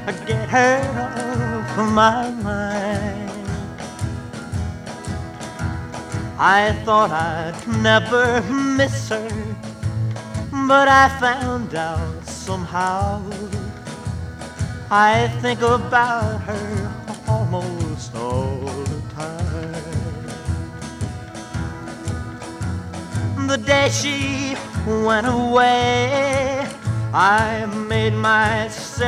get her off my mind. I thought I'd never miss her, but I found out somehow. I think about her almost all the time. The day she went away, I made myself